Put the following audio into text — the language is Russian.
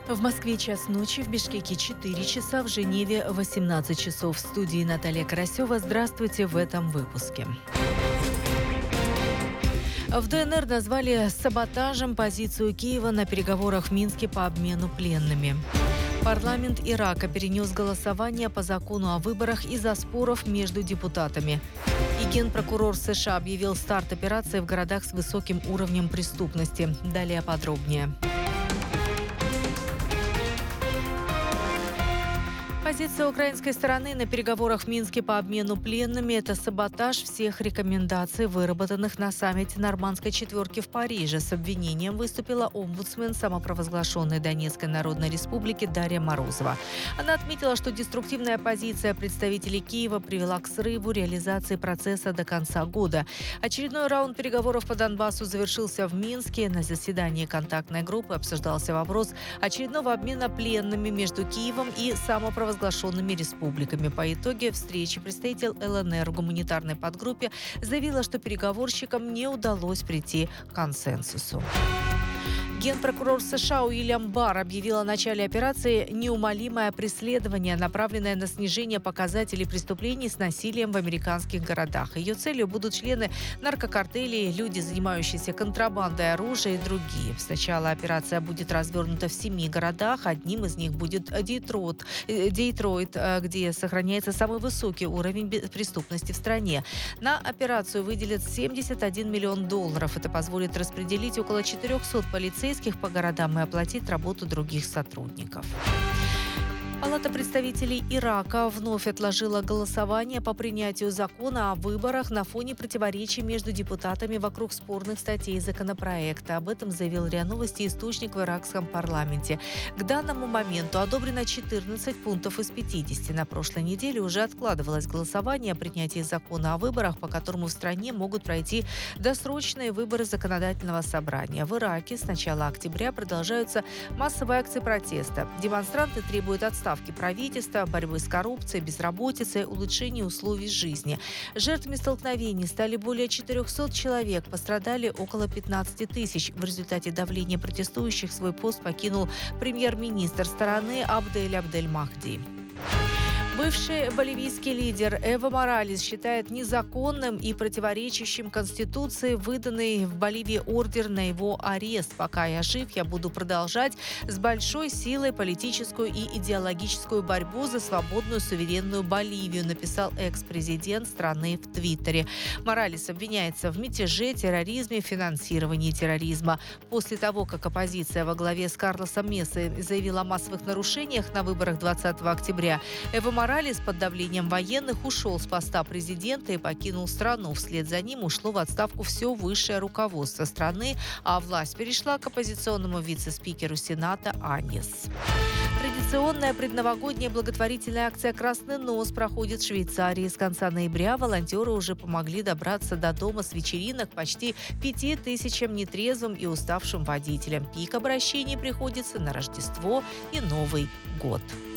В Москве час ночи, в Бишкеке 4 часа, в Женеве 18 часов. В студии Наталья Карасева. Здравствуйте в этом выпуске. В ДНР назвали саботажем позицию Киева на переговорах в Минске по обмену пленными. Парламент Ирака перенес голосование по закону о выборах из-за споров между депутатами. И генпрокурор США объявил старт операции в городах с высоким уровнем преступности. Далее подробнее. Позиция украинской стороны на переговорах в Минске по обмену пленными – это саботаж всех рекомендаций, выработанных на саммите Нормандской четверки в Париже. С обвинением выступила омбудсмен самопровозглашенной Донецкой Народной Республики Дарья Морозова. Она отметила, что деструктивная позиция представителей Киева привела к срыву реализации процесса до конца года. Очередной раунд переговоров по Донбассу завершился в Минске. На заседании контактной группы обсуждался вопрос очередного обмена пленными между Киевом и самопровозглашенными республиками. По итоге встречи представитель ЛНР в гуманитарной подгруппе заявила, что переговорщикам не удалось прийти к консенсусу. Генпрокурор США Уильям Барр объявил о начале операции «Неумолимое преследование», направленное на снижение показателей преступлений с насилием в американских городах. Ее целью будут члены наркокартелей, люди, занимающиеся контрабандой оружия и другие. Сначала операция будет развернута в 7 городах. Одним из них будет Детройт, где сохраняется самый высокий уровень преступности в стране. На операцию выделят $71 миллион. Это позволит распределить около 400 полицейских по городам и оплатить работу других сотрудников. Палата представителей Ирака вновь отложила голосование по принятию закона о выборах на фоне противоречий между депутатами вокруг спорных статей законопроекта. Об этом заявил РИА Новости источник в иракском парламенте. К данному моменту одобрено 14 пунктов из 50. На прошлой неделе уже откладывалось голосование о принятии закона о выборах, по которому в стране могут пройти досрочные выборы законодательного собрания. В Ираке с начала октября продолжаются массовые акции протеста. Демонстранты требуют отставки правительства, борьбы с коррупцией, безработицей, улучшения условий жизни. Жертвами столкновений стали более 400 человек, пострадали около 15 тысяч. В результате давления протестующих свой пост покинул премьер-министр страны Абдель Махди. Бывший боливийский лидер Эво Моралес считает незаконным и противоречащим Конституции выданный в Боливии ордер на его арест. «Пока я жив, я буду продолжать с большой силой политическую и идеологическую борьбу за свободную суверенную Боливию», написал экс-президент страны в Твиттере. Моралес обвиняется в мятеже, терроризме, финансировании терроризма. После того, как оппозиция во главе с Карлосом Месой заявила о массовых нарушениях на выборах 20 октября, Эво Моралес под давлением военных ушел с поста президента и покинул страну. Вслед за ним ушло в отставку все высшее руководство страны, а власть перешла к оппозиционному вице-спикеру Сената Аньес. Традиционная предновогодняя благотворительная акция «Красный нос» проходит в Швейцарии. С конца ноября волонтеры уже помогли добраться до дома с вечеринок почти 5000 нетрезвым и уставшим водителям. Пик обращений приходится на Рождество и Новый год.